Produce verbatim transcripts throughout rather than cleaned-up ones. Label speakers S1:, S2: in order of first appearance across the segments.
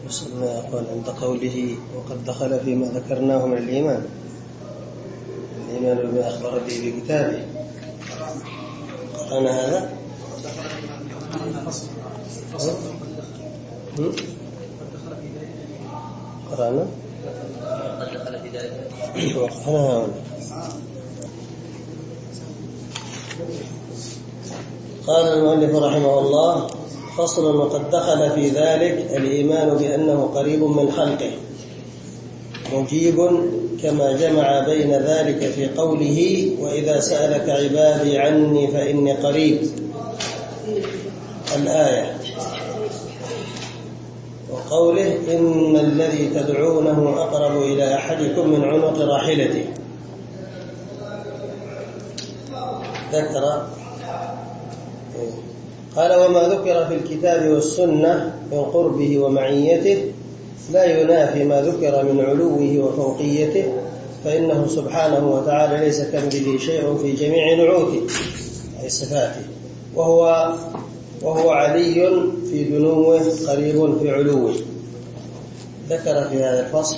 S1: وصلنا يقول عند قوله وقد دخل فيما ذكرناه من الإيمان الإيمان بما أخبر به في كتابه. قرأنا هذا؟ قرأنا؟ وقرأنا هنا. قال المؤلف رحمه الله: فصل. وقد دخل في ذلك الإيمان بأنه قريب من خلقه مجيب، كما جمع بين ذلك في قوله: وإذا سألك عبادي عني فإني قريب، الآية، وقوله: إن الذي تدعونه أقرب إلى أحدكم من عنق راحلته. ذكر قال: وما ذكر في الكتاب والسنة من قربه ومعيته لا ينافي ما ذكر من علوه وفوقيته، فإنه سبحانه وتعالى ليس كمثله شيء في جميع نعوته أي صفاته، وهو وهو علي في دنوه قريب في علوه. ذكر في هذا الفصل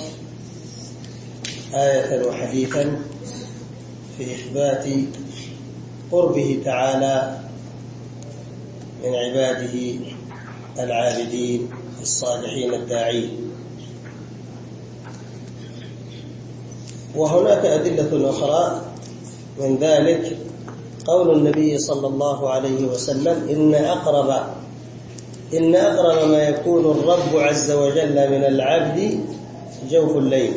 S1: آية وحديثا في إثبات قربه تعالى من عباده العابدين الصالحين الداعين. وهناك أدلة أخرى من ذلك قول النبي صلى الله عليه وسلم: إن أقرب إن أقرب ما يكون الرب عز وجل من العبد جوف الليل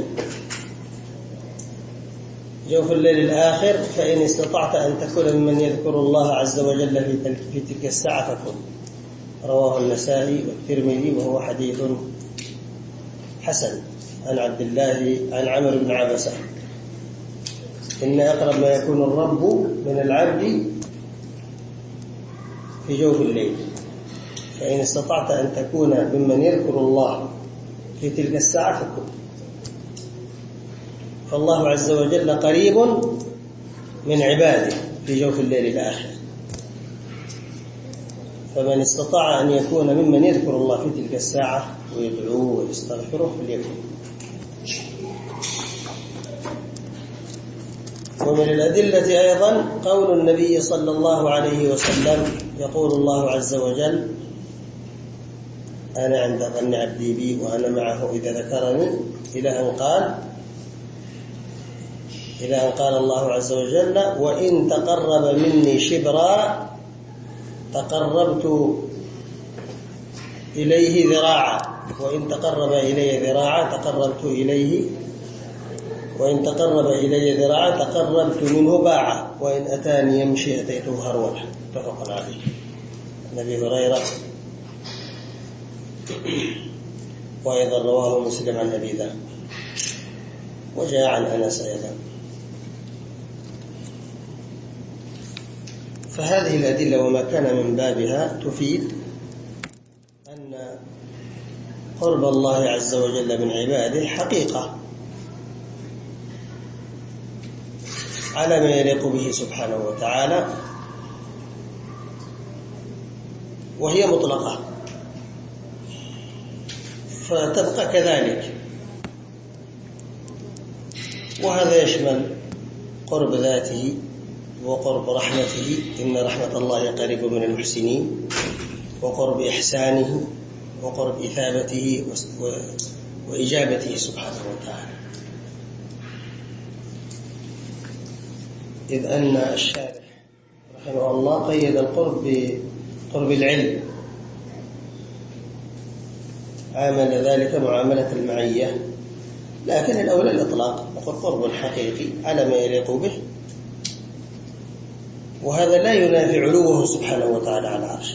S1: جوف الليل الآخر، فإن استطعت أن تكون ممن يذكر الله عز وجل في تلك الساعة فكن. رواه النسائي والترمذي وهو حديث حسن عن عبد الله عن عمرو بن عبسة: إن أقرب ما يكون الرب من العبد في جوف الليل، فإن استطعت أن تكون ممن يذكر الله في تلك الساعة فكن. فالله عز وجل قريب من عباده في جوف الليل الآخر، فمن استطاع أن يكون ممن يذكر الله في تلك الساعة ويدعوه ويستغفره فليكن. ومن الأدلة أيضا قول النبي صلى الله عليه وسلم: يقول الله عز وجل: أنا عند ظن عبدي بي وأنا معه إذا ذكرني، إلى أن قال إلى أن قال الله عز وجل: وإن تقرب مني شبرا تقربت إليه ذراعا، وإن تقرب إلي ذراعا تقربت إليه وإن تقرب إلي ذراعا تقربت منه باعا، وإن أتاني يمشي أتيته هرولا. متفق عليه. النبي هريرة، وأيضا رواه مسلم عن أبي ذر، وجاء عن أنس أيضا. فهذه الأدلة وما كان من بابها تفيد أن قرب الله عز وجل من عباده حقيقة على ما يليق به سبحانه وتعالى، وهي مطلقة فتبقى كذلك. وهذا يشمل قرب ذاته وقرب رحمته، إن رحمة الله قريب من المحسنين، وقرب إحسانه وقرب إثابته وإجابته سبحانه وتعالى. إذ أن الشارح رحمه الله قيد القرب بقرب العلم، عامل ذلك معاملة المعية، لكن الأولى الإطلاق، وقل قرب حقيقي على ما يليق به، وهذا لا ينافي علوه سبحانه وتعالى على عرشه.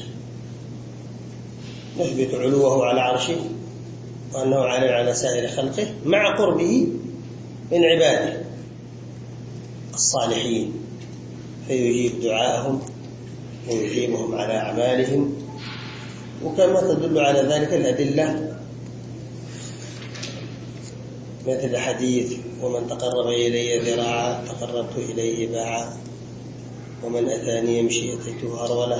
S1: نثبت علوه على عرشه وأنه عالٍ على سائر خلقه مع قربه من عباده الصالحين، فيجيب دعاءهم ويجيبهم على أعمالهم، وكما تدل على ذلك الأدلة مثل حديث: ومن تقرب إلي ذراعا تقربت إليه باعا، ومن أتاني يمشي أتيته هرولا.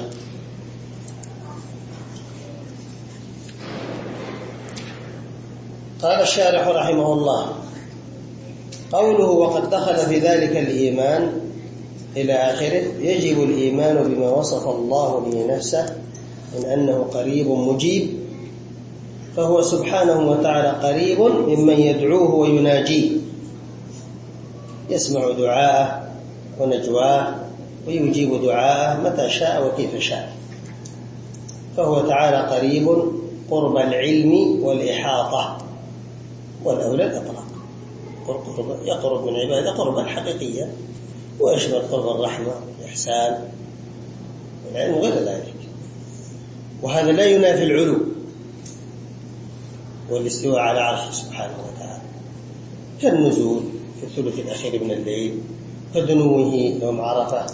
S1: قال الشارح رحمه الله: قوله وقد دخل في ذلك الإيمان إلى آخره، يجب الإيمان بما وصف الله به نفسه من أنه قريب مجيب، فهو سبحانه وتعالى قريب ممن يدعوه ويناجيه، يسمع دعاءه ونجواه ويجيب دعاءه متى شاء وكيف شاء، فهو تعالى قريب قرب العلم والإحاطة، والأولى الإطلاق، يقرب من عباده قربا حقيقيا، ويشمل قرب الرحمة والإحسان والعلم وغير ذلك. وهذا لا ينافي العلو والاستواء على عرشه سبحانه وتعالى، كالنزول في الثلث الأخير من الليل، كدنوه يوم عرفة.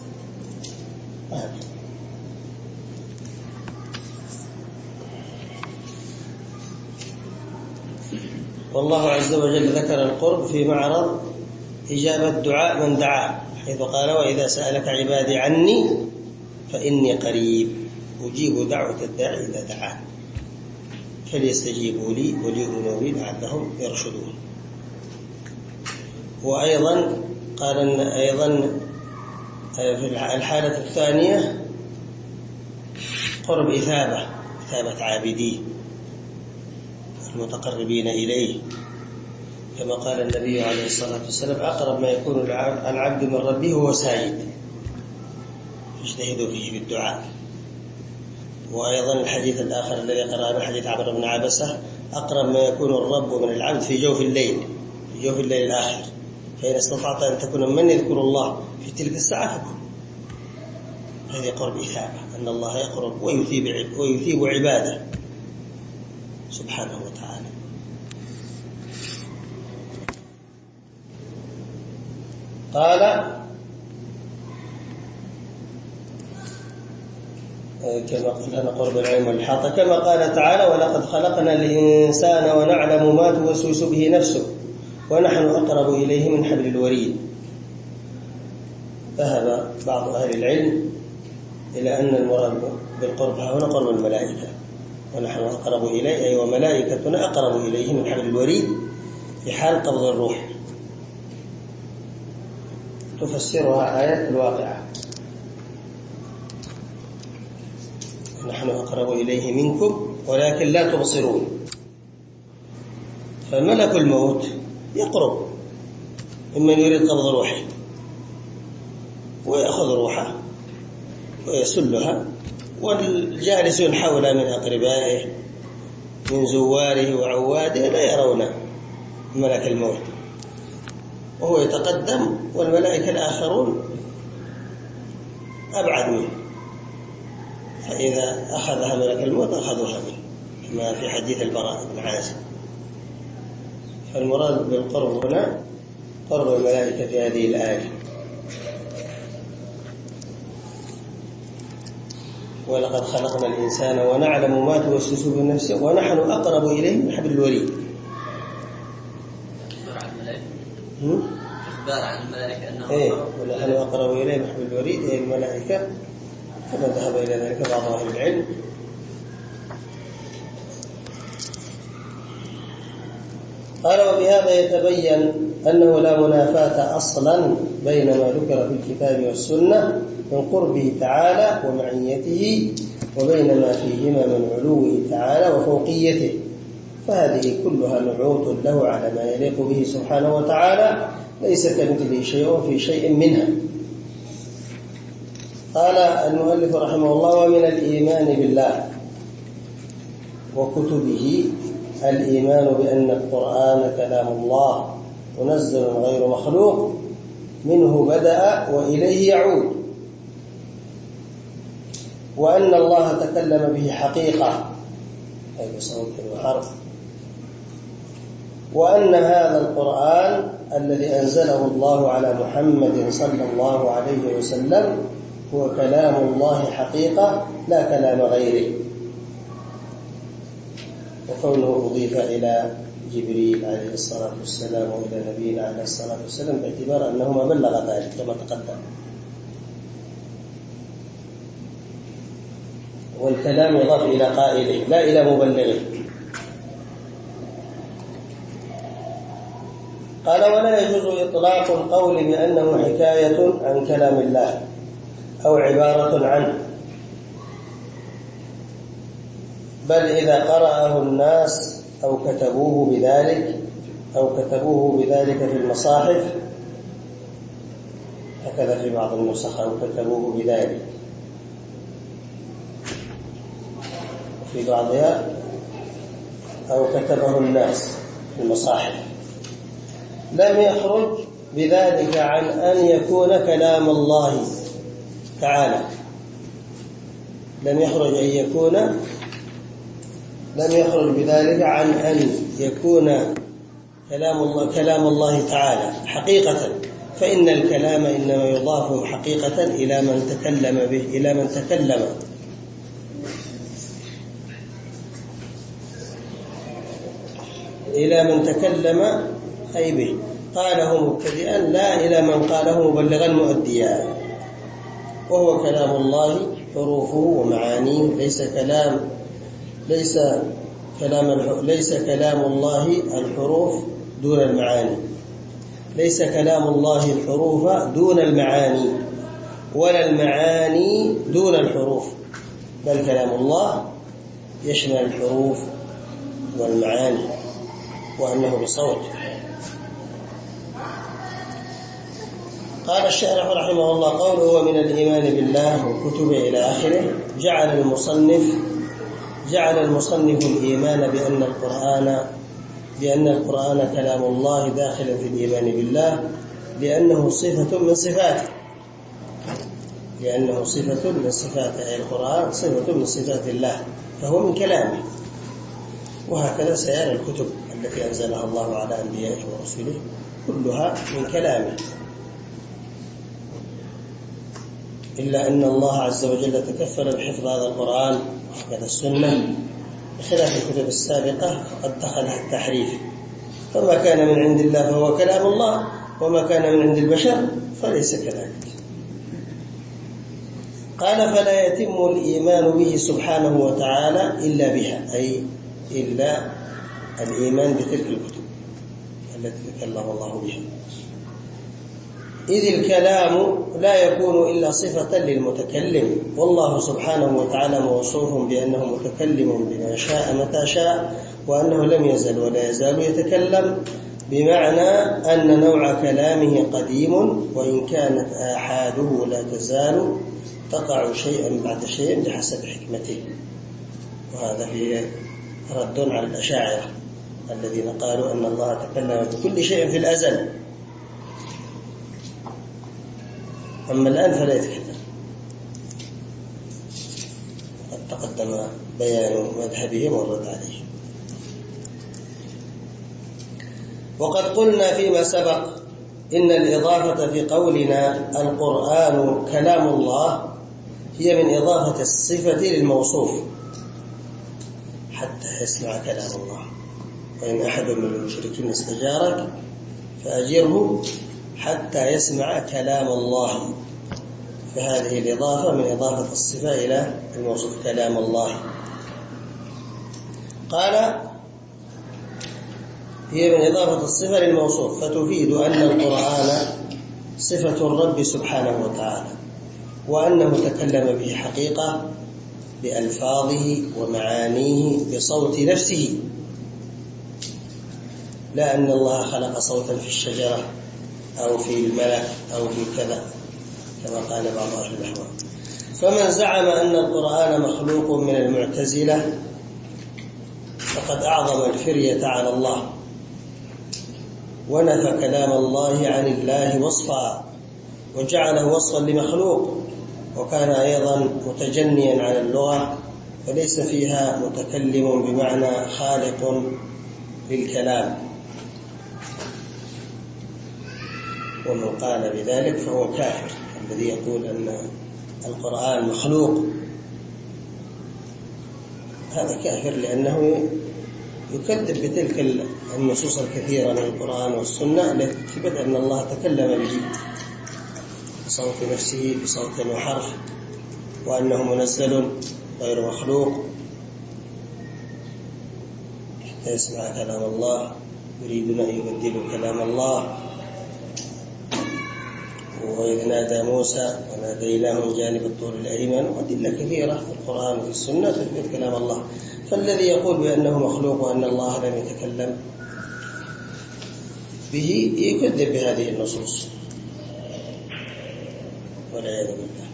S1: والله عز وجل ذكر القرب في معرض إجابة دعاء من دعاه، حيث قال: وإذا سألك عبادي عني فإني قريب أجيب دعوة الداعي إذا دعاه فليستجيبوا لي وليؤمنوا بي لعلهم يرشدون. وأيضا قال إن أيضا في الحالة الثانية قرب إثابة إثابة عابديه المتقربين إليه، كما قال النبي عليه الصلاة والسلام: أقرب ما يكون العبد من ربه وهو ساجد، يجتهد فيه بالدعاء. وأيضا الحديث الآخر الذي قرأنا حديث عمرو بن عبسة: أقرب ما يكون الرب من العبد في جوف الليل في جوف الليل الآخر، فإن استطعت أن تكون من يذكر الله في تلك الساعة فكن. هذه قرب إثابة، أن الله يقرب ويثيب ويثيب عباده سبحانه وتعالى. قال كما قلنا قرب العلم والإحاطة، كما قال تعالى: ولقد خلقنا الإنسان ونعلم ما توسوس به نفسه ونحن أقرب إليه من حبل الوريد. ذهب بعض أهل العلم إلى أن المراد بالقرب هنا قرب الملائكة، ونحن أقرب إليه أي وملائكتنا أقرب إليه من حبل الوريد في حال قبض الروح. تفسرها آيات الواقعة: نحن أقرب إليه منكم ولكن لا تبصرون. فملك الموت يقرب ممن يريد قبض روحه ويأخذ روحه ويسلها، والجالسون حوله من أقربائه من زواره وعواده لا يرون ملك الموت، وهو يتقدم والملائكة الآخرون أبعد منه، فإذا أخذها ملك الموت أخذوها منه، كما في حديث البراء بن عازب. فالمراد بالقرب هنا قرب الملائكة في هذه الآية. ولقد خلقنا الإنسان ونعلم ما توسوس به نفسه ونحن أقرب إليه من حبل الوريد.
S2: أخبار عن الملائكة أخبار عن الملائكة أنه
S1: إيه ونحن أقرب إليه من حبل الوريد أي الملائكة، كما ذهب إلى ذلك بعض أهل العلم. قال: وبهذا يتبين أنه لا منافاة أصلا بين ما ذكر في الكتاب والسنة من قربه تعالى ومعيته وبين ما فيهما من علوه تعالى وفوقيته، فهذه كلها نعوت له على ما يليق به سبحانه وتعالى، ليس كمثله شيء في شيء منها. قال المؤلف رحمه الله: ومن الإيمان بالله وكتبه الإيمان بأن القرآن كلام الله منزل غير مخلوق، منه بدأ وإليه يعود، وأن الله تكلم به حقيقة أي بصوت وحرف، وأن هذا القرآن الذي أنزله الله على محمد صلى الله عليه وسلم هو كلام الله حقيقة لا كلام غيره، وكونه أضيف إلى جبريل عليه الصلاة والسلام وإلى نبينا عليه الصلاة والسلام باعتبار أنهما بلغ ذلك كما تقدم. والكلام يضاف إلى قائله لا إلى مبلغه، قال: ولا يجوز إطلاق القول بأنه حكاية عن كلام الله أو عبارة عنه، بل إذا قرأه الناس أو كتبوه بذلك أو كتبوه بذلك في المصاحف، هكذا في بعض النسخ، أو كتبوه بذلك، وفي بعضها أو كتبه الناس في المصاحف، لم يخرج بذلك عن أن يكون كلام الله تعالى. لم يخرج أن يكون لم يخرج بذلك عن أن يكون كلام الله كلام الله تعالى حقيقة، فإن الكلام إنما يضاف حقيقة إلى من تكلم به إلى من تكلم إلى من تكلم أي به، قاله مبتدئا، لا إلى من قاله مبلغا مؤديا. وهو كلام الله حروفه ومعانيه، ليس كلام ليس كلام ليس كلام الله الحروف دون المعاني، ليس كلام الله الحروف دون المعاني، ولا المعاني دون الحروف، بل كلام الله يشمل الحروف والمعاني، وأنه بصوت. قال الشارح رحمه الله: قوله ومن الإيمان بالله وكتبه إلى آخره، جعل المصنف جعل المصنف الإيمان بأن القرآن بأن القرآن كلام الله داخلا في الإيمان بالله، لأنه صفة من صفاته لأنه صفة من صفاته أي القرآن صفة من صفات الله، فهو من كلامه. وهكذا سائر الكتب التي أنزلها الله على أنبيائه ورسله كلها من كلامه، إلا أن الله عز وجل تكفل بحفظ هذا القرآن وحفظ السنة، بخلاف الكتب السابقة قد دخلها التحريف، فما كان من عند الله فهو كلام الله، وما كان من عند البشر فليس كذلك. قال: فلا يتم الإيمان به سبحانه وتعالى إلا بها، أي إلا الإيمان بتلك الكتب التي تكلم الله بها، إذ الكلام لا يكون إلا صفة للمتكلم، والله سبحانه وتعالى موصوف بأنه متكلم بما شاء متى شاء، وأنه لم يزل ولا يزال يتكلم، بمعنى أن نوع كلامه قديم، وإن كانت آحاده لا تزال تقع شيئا بعد شيء بحسب حكمته. وهذا فيه رد على الأشاعرة الذين قالوا أن الله تكلم بكل شيء في الأزل، أما الآن فلا يتكلم. قد تقدم بيان مذهبهم والرد عليه. وقد قلنا فيما سبق إن الإضافة في قولنا القرآن كلام الله هي من إضافة الصفة للموصوف حتى يسمع كلام الله، وإن أحد من المشركين استجارك فأجره حتى يسمع كلام الله، فهذه الإضافة من إضافة الصفة إلى الموصوف كلام الله. قال: هي من إضافة الصفة للموصوف، فتفيد أن القرآن صفة الرب سبحانه وتعالى، وأنه تكلم به حقيقة بألفاظه ومعانيه بصوت نفسه، لا أن الله خلق صوتا في الشجرة أو في الملك أو في كذا كما قال بعض أهل الأحوال. فمن زعم أن القرآن مخلوق من المعتزلة فقد أعظم الفرية على الله، ونفى كلام الله عن الله وصفا، وجعله وصفا لمخلوق، وكان أيضا متجنيا على اللغة، فليس فيها متكلم بمعنى خالق للكلام. ومن قال بذلك فهو كافر، الذي يقول أن القرآن مخلوق هذا كافر، لأنه يكذب بتلك النصوص الكثيرة من القرآن والسنة التي تثبت أن الله تكلم به بصوت نفسه بصوت وحرف، وأنه منزل غير مخلوق حتى يسمع كلام الله يريدون أن يبدلوا كلام الله. وإذ نادى موسى وناديناه من جانب الطور الأيمن، وأدلة كثيرة في القرآن وفي السنة تثبت كلام الله. فالذي يقول بأنه مخلوق وأن الله لم يتكلم به يكذب بهذه النصوص والعياذ بالله.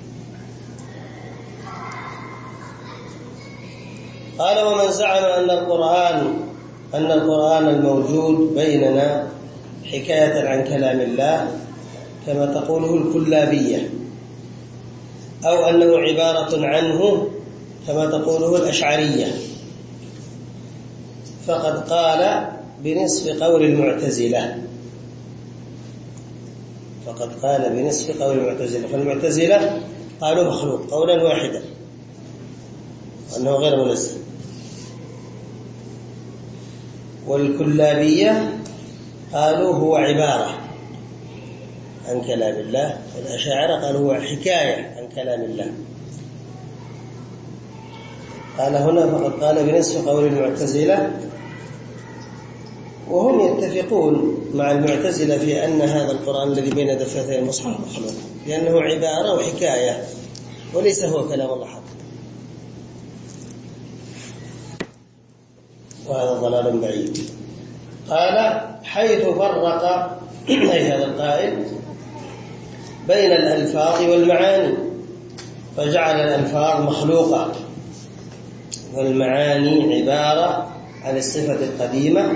S1: قال: ومن زعم أن القرآن أن القرآن الموجود بيننا حكاية عن كلام الله كما تقوله الكلابية، أو أنه عبارة عنه كما تقوله الأشعرية، فقد قال بنصف قول المعتزلة فقد قال بنصف قول المعتزلة فالمعتزلة قالوا مخلوق قولا واحدا وأنه غير منزل، والكلابية قالوا هو عبارة عن كلام الله، والأشاعرة قالوا هو حكاية عن كلام الله. قال هنا فقد قال بنصف قول المعتزلة، وهم يتفقون مع المعتزلة في أن هذا القرآن الذي بين دفتي المصحف مخلوق، لأنه عبارة وحكاية وليس هو كلام الله حق، وهذا ضلال بعيد. قال: حيث فرق أي هذا القائل بين الألفاظ والمعاني، فجعل الألفاظ مخلوقة والمعاني عبارة عن الصفة القديمة،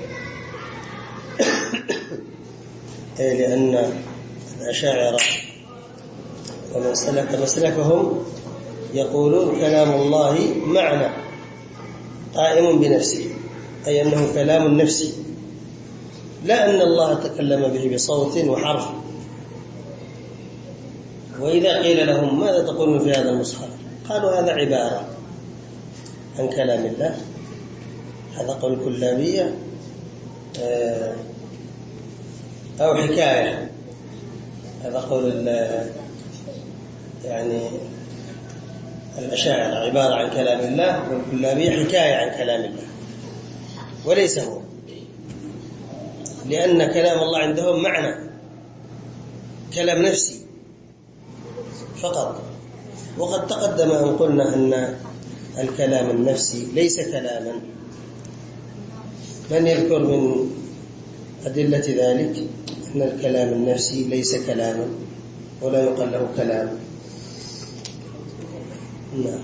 S1: أي لأن الأشاعرة ومن سلك مسلكهم يقولون كلام الله معنى قائم بنفسه، أي أنه كلام نفسي، لا أن الله تكلم به بصوت وحرف. وإذا قيل لهم ماذا تقولون في هذا المصحف؟ قالوا هذا عبارة عن كلام الله. هذا قول الكلابية أو حكاية، هذا قول يعني الأشاعرة عبارة عن كلام الله، والكلابية حكاية عن كلام الله وليس هو، لأن كلام الله عندهم معنى كلام نفسي فقط. وقد تقدم أن قلنا أن الكلام النفسي ليس كلاما. من يذكر من أدلة ذلك أن الكلام النفسي ليس كلاما ولا يقال له كلام؟ نعم.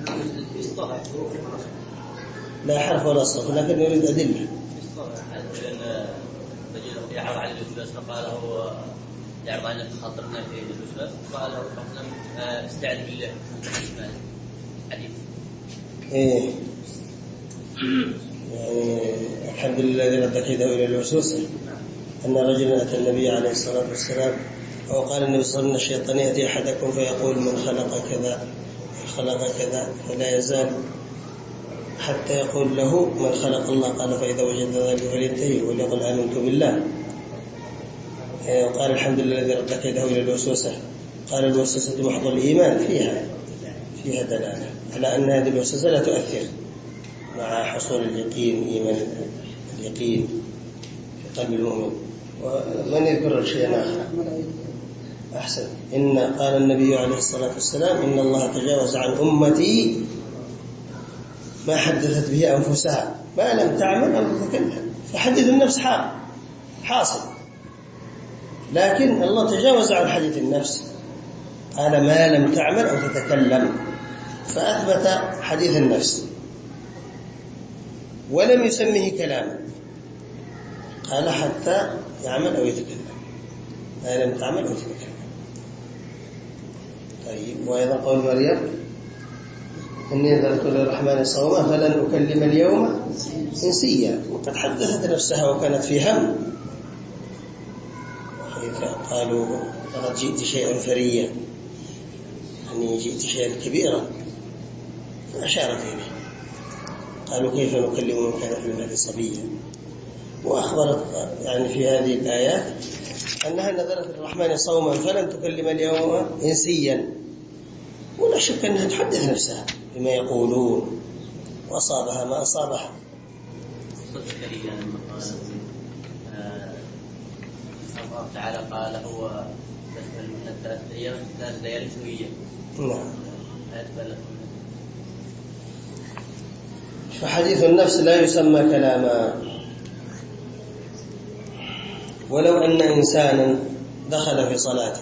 S1: لا حرف ولا صوت، لكن يريد أدلة.
S2: يعرض على الوسواس فقال هو يعرض على خاطرنا في الوسواس قال له استعذ بالله حديث.
S1: إيه يعني الحمد لله الذي رد كيده إلى الوسوسة. أن رجلا أتى النبي عليه الصلاة والسلام أو قال النبي صلى الله عليه وسلم: الشيطان يأتي أحدكم فيقول من خلق كذا خلق كذا، فلا يزال حتى يقول له من خلق الله. قال: فإذا وجد ذلك فلينتهي وليقل آمنت بالله. وقال: الحمد لله الذي رد كيده إلى الوسوسة. قال: الوسوسة محض الإيمان، فيها فيها دلالة على أن هذه الوسوسة لا تؤثر مع حصول اليقين، إيمان اليقين في قلب المؤمن. ومن يذكر شيئا آخر؟ أحسن. إن قال النبي عليه الصلاة والسلام: إن الله تجاوز عن أمتي ما حدثت به أنفسها ما لم تعمل أو تتكلم. فحديث النفس حاصل، لكن الله تجاوز عن حديث النفس، قال ما لم تعمل أو تتكلم، فأثبت حديث النفس ولم يسميه كلاما، قال حتى يعمل أو يتكلم، ما لم تعمل أو تتكلم. طيب. وأيضا قول مريم: إني نذرت للرحمن صوما فلن أكلم اليوم إنسيا، وقد حدثت نفسها وكانت في هم، قالوا لقد جئت شيئا فريا، يعني جئت شيئا كبيرا، فأشارت إليه. قالوا: كيف نكلم من كان في المهد صبيا؟ وأخبرت يعني في هذه الآيات أنها نذرت للرحمن صوما فلن تكلم اليوم إنسيا، ولا شك أنها تحدث نفسها بما يقولون، وأصابها ما أصابها.
S2: زكريا الله تعالى قال هو تسأل من ثلاث أيام ثلاث ليال سوية.
S1: نعم. فحديث النفس لا يسمى كلاما. ولو أن إنسانا دخل في صلاته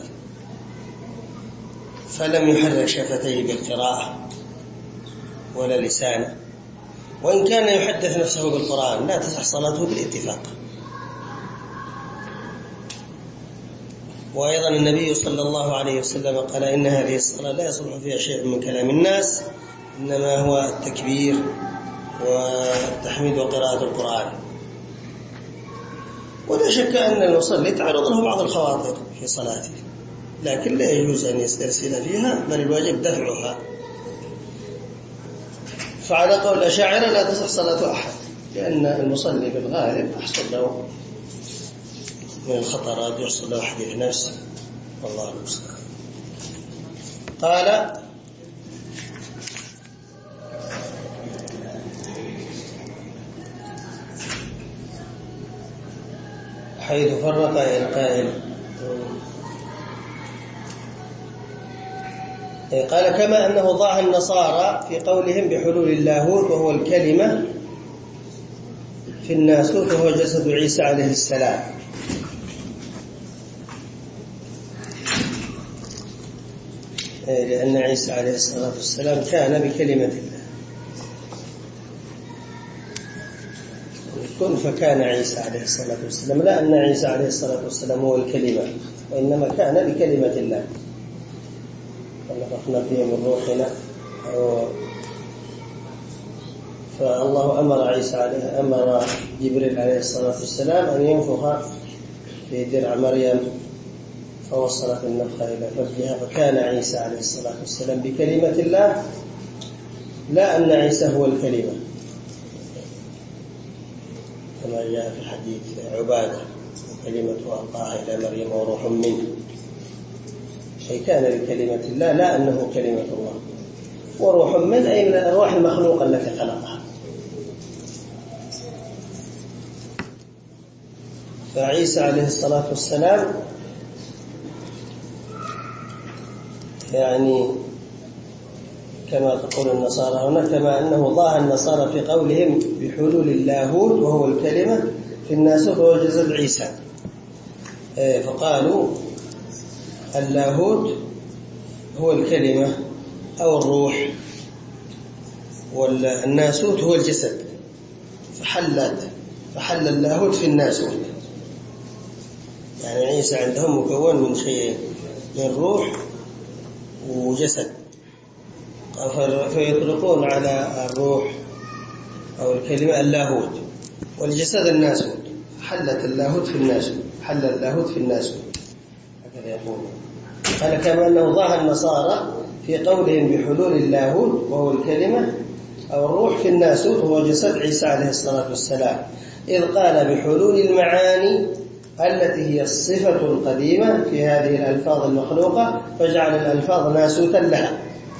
S1: فلم يحرك شفتيه بالقراءة ولا لسانه، وإن كان يحدث نفسه بالقرآن، لا تصح صلاته بالاتفاق. وأيضا النبي صلى الله عليه وسلم قال إن هذه الصلاة لا يصلح فيها شيء من كلام الناس، إنما هو التكبير والتحميد وقراءة القرآن. ولا شك أن المصلي تعرض له بعض الخواطر في صلاته، لكن لا يجوز أن يسترسل فيها، بل الواجب دفعها. فعلى قول الأشاعرة لا تصح صلاة أحد، لأن المصلي بالغالب يحصل له من الخطرات، يحصل له حديث نفس، والله المستعان. قال حيث فرق القائل، قال كما أنه ضاع النصارى في قولهم بحلول اللاهوت وهو الكلمة في الناسوت وهو جسد عيسى عليه السلام. لأن عيسى عليه الصلاة والسلام كان بكلمة الله، كن فكان عيسى عليه الصلاة والسلام، لا أن عيسى عليه الصلاة والسلام هو الكلمة، وإنما كان بكلمة الله. ونفخنا فيه من روحنا، فالله أمر عيسى عليه أمر جبريل عليه الصلاة والسلام أن ينفخ في درع مريم، فوصلت النفخة إلى فمها، فكان عيسى عليه الصلاة والسلام بكلمة الله، لا أن عيسى هو الكلمة، كما جاء في حديث عبادة كلمة ألقاها إلى مريم وروح منه، أي كان بكلمة الله، لا أنه كلمة الله. وروح من أي من الأرواح المخلوقة التي خلقها. فعيسى عليه الصلاة والسلام يعني كما تقول النصارى هنا، كما أنه ضاع النصارى في قولهم بحلول اللاهوت وهو الكلمة في الناسوت وهو جسد عيسى، فقالوا اللاهوت هو الكلمة أو الروح، والناسوت هو الجسد، فحلت فحل اللاهوت في الناسوت. يعني عيسى عندهم مكون من شيئين، من روح وجسد، فيطلقون على الروح أو الكلمة اللاهوت، والجسد الناسوت، حلت اللاهوت في الناسوت، حل اللاهوت في الناسوت، هكذا يقولون. قال كما أنه ضاع النصارى في قولهم بحلول اللاهوت وهو الكلمة أو الروح في الناسوت وهو جسد عيسى عليه الصلاة والسلام، إذ قال بحلول المعاني التي هي الصفة القديمة في هذه الألفاظ المخلوقة، فجعل الألفاظ ناسوتا لها.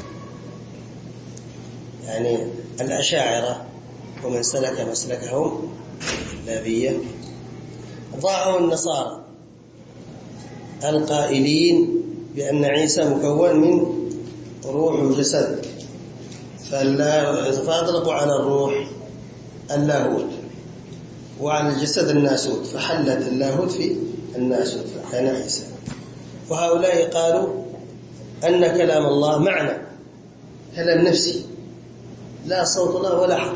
S1: يعني الأشاعرة ومن سلك مسلكهم اللابية ضاعوا النصارى القائلين بأن عيسى مكون من روح وجسد، فأطلقوا على الروح اللاهوت وعلى الجسد الناسوت، فحلت اللاهوت في الناسوت فكان عيسى. وهؤلاء قالوا أن كلام الله معنى، كلام نفسي، لا صوت الله ولا حرف،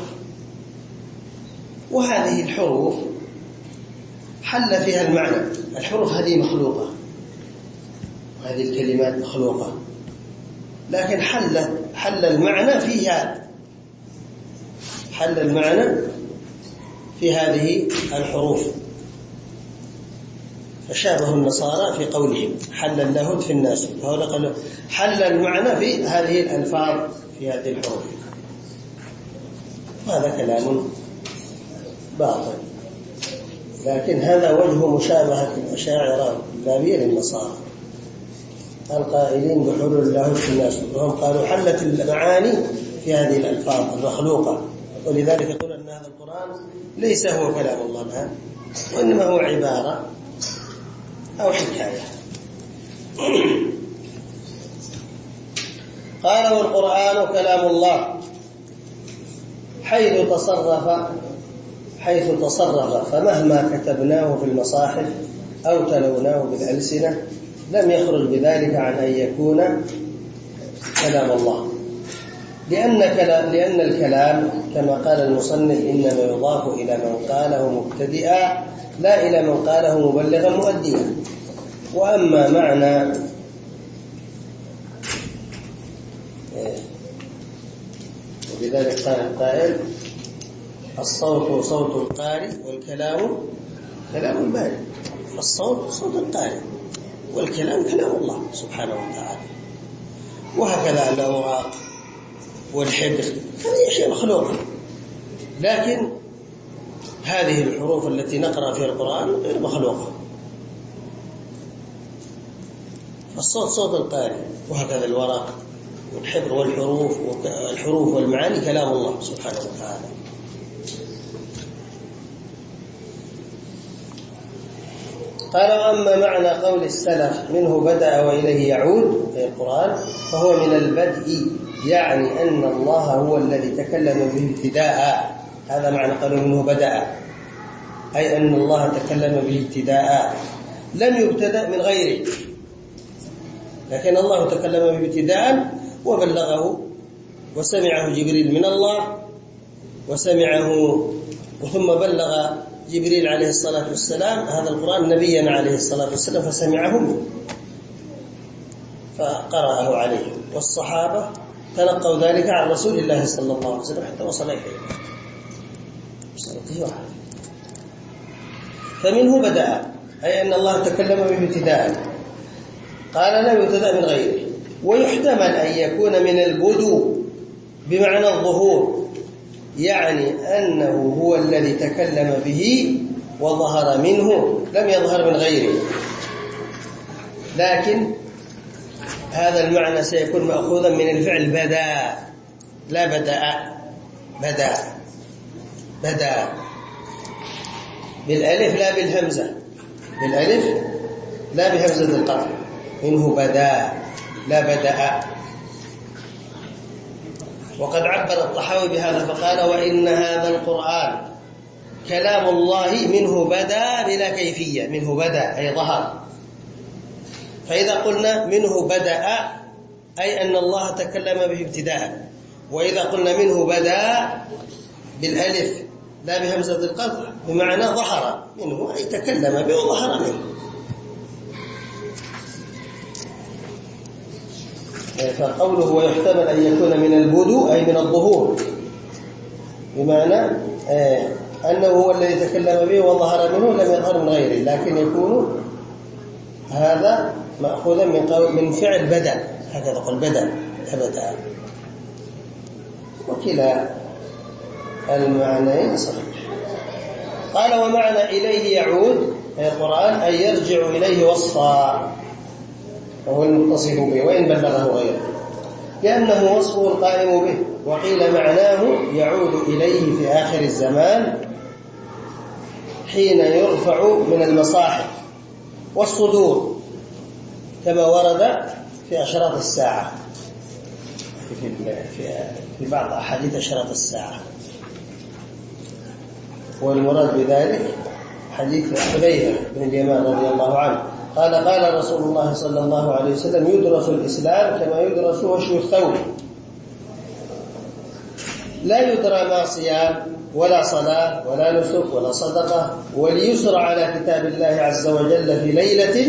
S1: وهذه الحروف حل فيها المعنى. الحروف هذه مخلوقة، وهذه الكلمات مخلوقة، لكن حل حل المعنى فيها، حل المعنى في هذه الحروف، فشابه النصارى في قولهم حل اللاهوت في الناس، فهؤلاء قالوا حل المعنى في هذه الألفاظ في هذه الحروف. هذا كلام باطل، لكن هذا وجه مشابهة الأشاعرة اللابية للنصارى القائلين بحلول اللاهوت في الناس، وهم قالوا حلت المعاني في هذه الألفاظ المخلوقة، ولذلك يقول أن هذا القرآن القرآن ليس هو كلام الله الآن، وإنما هو عبارة أو حكاية. قال والقرآن كلام الله حيث تصرف حيث تصرف فمهما كتبناه في المصاحف أو تلوناه بالألسنة لم يخرج بذلك عن أن يكون كلام الله، لأن, لأن الكلام كما قال المصنف إنما يضاف إلى من قاله مبتدئا لا إلى من قاله مبلغا مؤديا. وأما معنى وبذلك قال القائل الصوت صوت القارئ والكلام كلام البارئ، الصوت صوت القارئ والكلام كلام الله سبحانه وتعالى. وهكذا الأوراق والحبر هذه أشياء مخلوقة، لكن هذه الحروف التي نقرأ فيها القرآن غير مخلوقة. الصوت صوت القارئ، وهكذا الورق والحبر والحروف والحروف والمعاني كلام الله سبحانه وتعالى. قال وأما معنى قول السلف منه بدأ وإليه يعود في القرآن فهو من البدء، يعني أن الله هو الذي تكلم به ابتداء. هذا معنى قالوا منه بدأ، أي أن الله تكلم به ابتداء لم يبتدأ من غيره، لكن الله تكلم به ابتداء وبلغه وسمعه جبريل من الله وسمعه ثم بلغ جبريل عليه الصلاة والسلام هذا القرآن نبينا عليه الصلاة والسلام فسمعه منه فقرأه عليه، والصحابة تلقوا ذلك عن رسول الله صلى الله عليه وسلم حتى وصل إليه. فمنه بدأ أي أن الله تكلم به ابتداء، قال لا يبتدأ من غيره. ويحتمل أن يكون من البدو بمعنى الظهور، يعني أنه هو الذي تكلم به وظهر منه لم يظهر من غيره، لكن هذا المعنى سيكون مأخوذا من الفعل بدأ، لا بدأ، بدأ بدأ بالألف لا بالهمزة، بالألف لا بهمزة القطع، منه بدأ لا بدأ. وقد عبر الطحاوي بهذا فقال وإن هذا القرآن كلام الله منه بدأ بلا كيفية، منه بدأ أي ظهر. فإذا قلنا منه بدأ أي أن الله تكلم به ابتداء، وإذا قلنا منه بدأ بالألف لا بهمزة القطع بمعنى ظهر منه أي تكلم به وظهر منه. فقوله ويحتمل أن يكون من البدو أي من الظهور، بمعنى أنه هو الذي تكلم به وظهر منه لم يظهر من غيره، لكن يكون هذا مأخوذا من قول من فعل بدأ، هكذا قل بدأ بدأ. وكلا المعنيين صحيح. قال ومعنى إليه يعود في القرآن أن يرجع إليه وصفا، وهو المتصف به وإن بلغه غيره، لأنه وصفه القائم به. وقيل معناه يعود إليه في آخر الزمان حين يرفع من المصاحف والصدور كما ورد في أشراط الساعة، في بعض أحاديث أشراط الساعة. والمراد بذلك حديث حذيفة بن اليمان رضي الله عنه قال قال رسول الله صلى الله عليه وسلم يدرس الإسلام كما يدرس وشو الثوب، لا يدرى ما صيام ولا صلاة ولا نسك ولا صدقة، وليسر على كتاب الله عز وجل في ليلة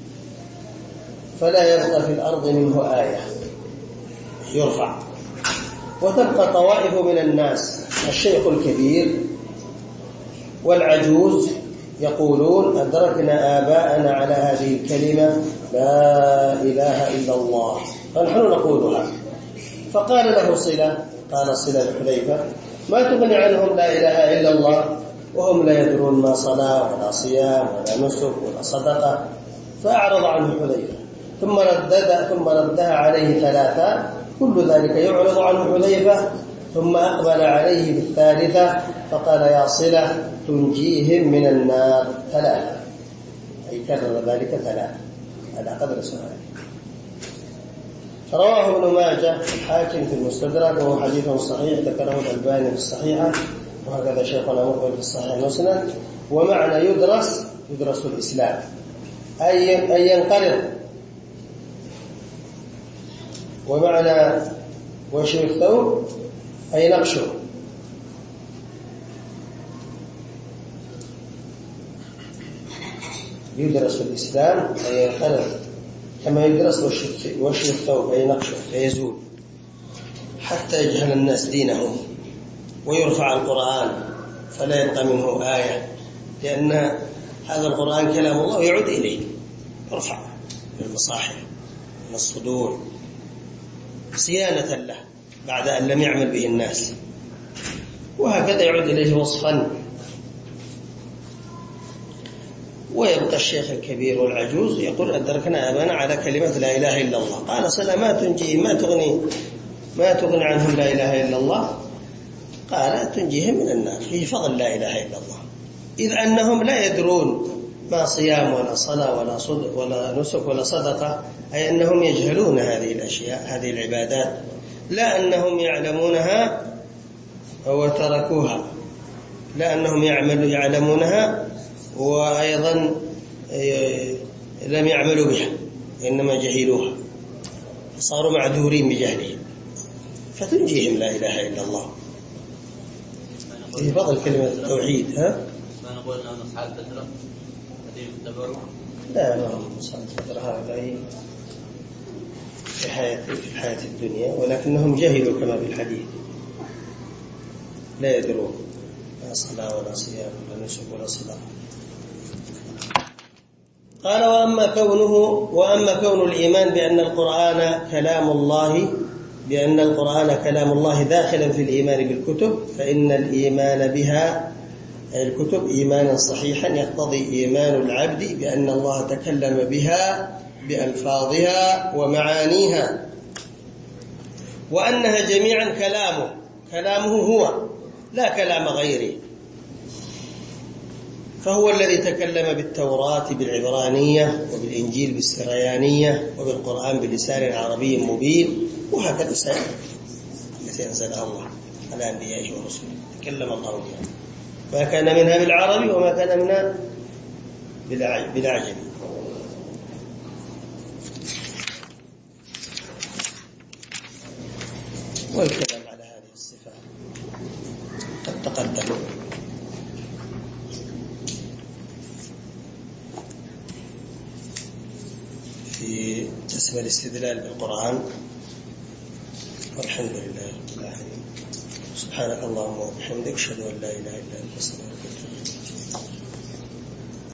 S1: فلا يبقى في الأرض منه آية يرفع، وتبقى طوائف من الناس الشيخ الكبير والعجوز يقولون أدركنا آباءنا على هذه الكلمة لا إله إلا الله فنحن نقولها. فقال له صلة، قال صلة الحذيفة ما تغني عنهم لا إله إلا الله وهم لا يدرون ما صلاة ولا صيام ولا نسك ولا صدقة. فأعرض عنه حذيفة ثم ردد ثم ردها عليه ثلاثة، كل ذلك يعرض عنه حذيفة ثم أقبل عليه بالثالثة فقال يا صلة تنجيهم من النار ثلاثة، أي كرر ذلك ثلاثة على قدر سؤاله. رواه ابن ماجه الحاكم في المستدرك وهو حديث صحيح ذكره الألباني في الصحيحة، وهكذا شيخنا مقبل في الصحيح المسند. ومعنى يدرس يدرس الإسلام أي أي ينقرض. ومعنى وشي الثوب أي نقشه. يدرس الإسلام أي ينقرض كما يدرس وشي الثوب أي نقشه فيزول حتى يجهل الناس دينهم، ويرفع القرآن فلا يبقى منه آية، لأن هذا القرآن كلام الله يعود إليه، يرفع من المصاحف من الصدور صيانة له بعد أن لم يعمل به الناس، وهكذا يعود إليه وصفا. ويبقى الشيخ الكبير والعجوز يقول أدركنا أبانا على كلمة لا إله إلا الله. قال صلى ما تنجي ما تغني ما تغني عنهم لا إله إلا الله، قال تنجيهم من النار، فيه فضل لا إله إلا الله، إذ أنهم لا يدرون ما صيام ولا صلاة ولا صدق ولا نسك ولا صدقة، أي أنهم يجهلون هذه الأشياء هذه العبادات، لا أنهم يعلمونها وتركوها، لا أنهم يعملوا يعلمونها وأيضا لم يعملوا بها، إنما جهلوها صاروا معذورين بجهلهم، فتنجيهم لا إله إلا الله. في فضل كلمة التوحيد. ها؟
S2: ما نقول أنهم أصحاب بدر الذين اتبعوا؟
S1: لا ما هم أصحاب بدر، هؤلاء في حياة في الحياة الدنيا، ولكنهم جهلوا كما في الحديث، لا يدرون لا صلاة ولا صيام ولا نسك ولا صدقة. قال وأما كونه وأما كون الإيمان بأن القرآن كلام الله بأن القرآن كلام الله داخلا في الإيمان بالكتب، فإن الإيمان بها الكتب إيمانا صحيحا يقتضي إيمان العبد بأن الله تكلم بها بألفاظها ومعانيها، وأنها جميعا كلامه كلامه هو لا كلام غيره، فهو الذي تكلم بالتوراة بالعبرانية وبالإنجيل بالسريانية وبالقرآن بلسان عربي مبين، وهكذا سائر التي أنزلها الله على أنبيائه ورسله تكلم الله بها، ما كان منها بالعربي وما كان منها بالأعجمي. والكلام على هذه الصفات قد تقدم في قسم الاستدلال بالقرآن. والحمد لله رب العالمين. سبحانك اللهم وبحمدك أشهد أن لا إله إلا أنت أستغفرك وأتوب إليك.